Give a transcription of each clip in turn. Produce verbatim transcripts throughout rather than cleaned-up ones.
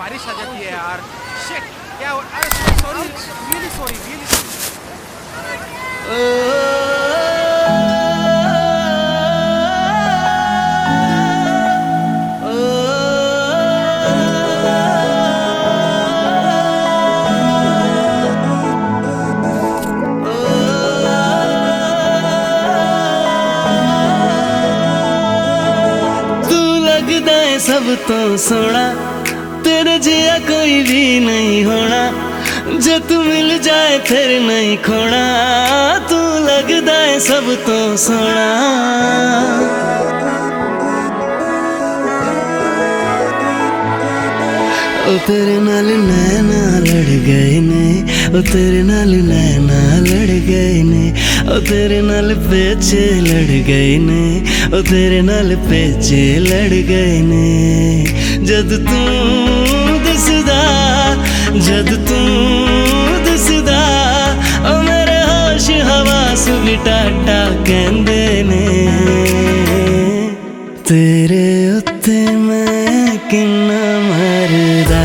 बारिश आ जाती है यार। शिट, क्या सॉरी, रियली सॉरी, रियली सब तो सोना तेरे जिया कोई भी नहीं होना, जो तू मिल जाए फिर नहीं खोना। तू लगदा है सब तो सोना। ओ तेरे नाल नैना लड़ गए ने, ओ तेरे नाल नैना लड़ गए ने, ओ तेरे नाल पेचे लड़ गए ने, ओ तेरे नाल पेचे लड़ गए ने। जद तू दिसदा, जद तू दिसदा, ओ मेरे होश हवास भी टाटा कहंदे ने। तेरे उत्ते मैं किन्ना मरदा,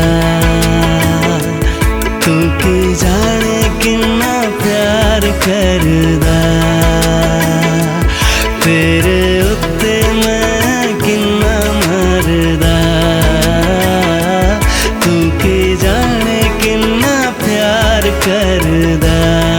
तू की जाने किन्ना प्यार करदा। तेरे उत्ते मैं किन्ना मरदा, तू की जाने किन्ना प्यार करदा।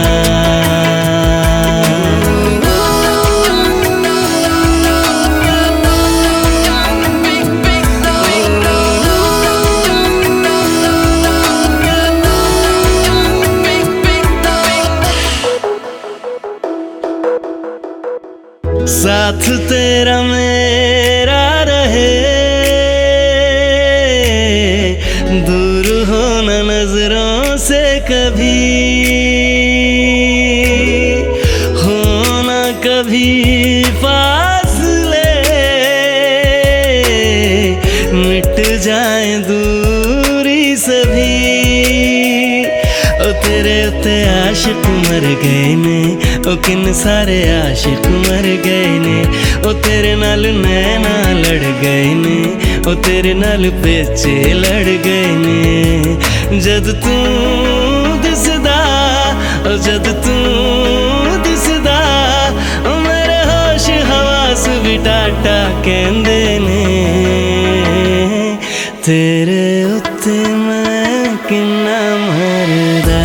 साथ तेरा मेरा रहे, दूर होना नजरों से कभी, होना कभी फासले, मिट जाए दूरी सभी। ओ तेरे उत्ते आशिक मर गए ने, ओ किन सारे आशिक मर गए ने। ओ तेरे नाल नैना लड़ गए ने, ओ तेरे नाल पेचे लड़ गए ने। जद तू दिसदा, ओ जद तू दिसदा, ओ मेरे होश हवास भी टाटा कहंदे ने। तेरे उत्ते मैं किन्ना मरदा,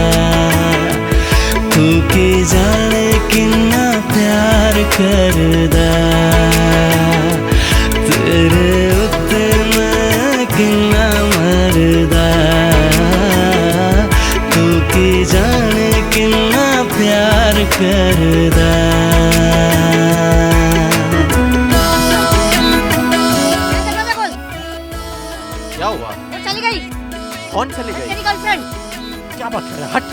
तू की जाने किन्ना प्यार करदा। तेरे उत्ते मैं किन्ना मरदा, तू की जाने किन्ना प्यार करदा। क्या हुआ? वो चली गई। कौन चली गई? तेरी गर्लफ्रेंड। क्या बात कर रहा है? हट।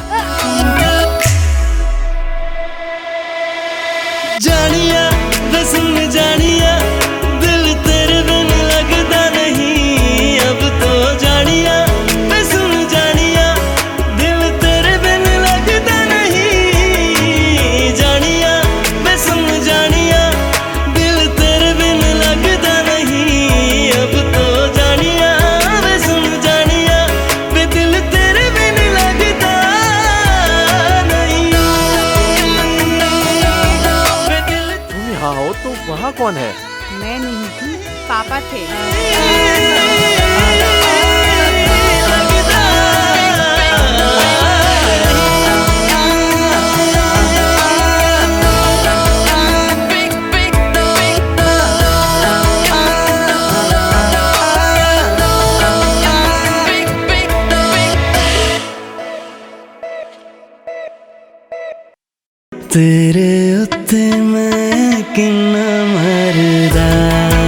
जानिया वे सुन जानिया, दिल तेरे बिन लगदा नहीं अब तो। जानिया वे सुन जानिया, दिल तेरे बिन लगदा नहीं। जानिया वे सुन जानिया, दिल तेरे बिन लगदा नहीं अब तो। जानिया वे सुन जानिया, वे दिल तेरे बिन लगदा नहीं। तुम यहाँ हो तो वहाँ कौन है? मैं नहीं थी, पापा थे। तेरे उत्ते मैं किन्ना मरदा।